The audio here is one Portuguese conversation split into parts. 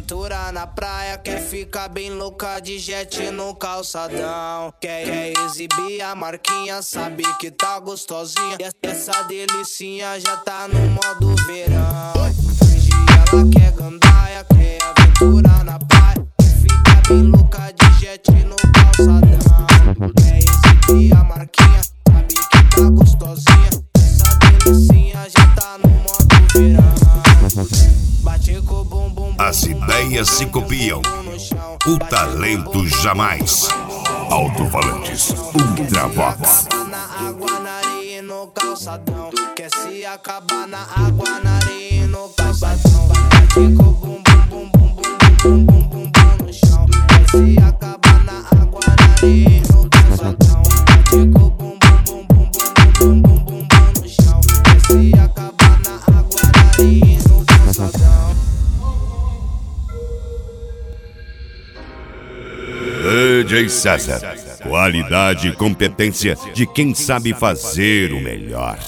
aventura na praia, quer ficar bem louca de jet no calçadão. Quer exibir a marquinha, sabe que tá gostosinha. E essa delicinha já tá no modo verão. Hoje ela quer gandaia, quer aventura na praia, quer ficar bem louca de jet no calçadão. Quer exibir a marquinha, sabe que tá gostosinha. Essa delicinha já tá no modo verão. Bate com o bumbum. As ideias se copiam, o talento jamais. Alto-falantes Ultravox. Na água, na areia e no calçadão. Quer se acabar na água, na areia e no calçadão. Bate com o bumbum, bum, bum, bum, bum, bum, bum, bum no chão. Quer se acabar na água, na areia e no calçadão. Bate com o bumbum, bum, bum, bum, bum, bum, bum, bum no chão. Quer se acabar na água, na areia e no calçadão. DJ César, qualidade e competência de quem sabe fazer o melhor.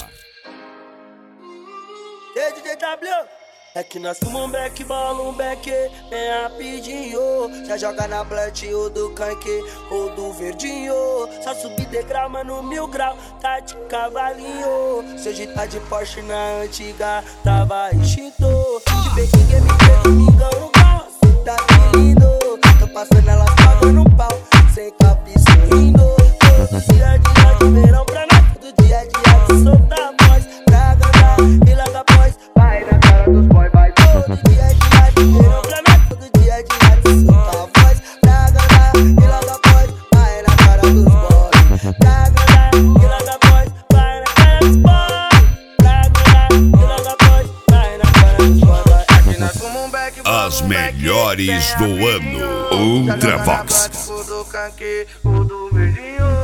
Ei, DJ W, é que nós fumamos um beck, bola um beck, bem rapidinho. Já joga na blunt ou do canque ou do verdinho. Só subir degrau, mano, 1000 grau, tá de cavalinho. Se hoje tá de Porsche na antiga, tava extinto. De Pequim Game, domingão no pau, cê tá que lindo. Tô passando elas pagando um pau, sem cap e sorrindo. Todo dia de verão pra nós, todo dia de soltar a voz. Pra agradar e larga após, vai na cara dos boy, vai. Todo dia de verão pra nós, todo dia de soltar a voz. Pra agradar e larga após, vai na cara dos boy. Pra agradar e larga após, vai na cara dos boy. Pra agradar e larga após, vai na cara dos boy. Aqui nós fumamos um beck, As melhores do ano. Ultravox. O do canque, o do verdinho.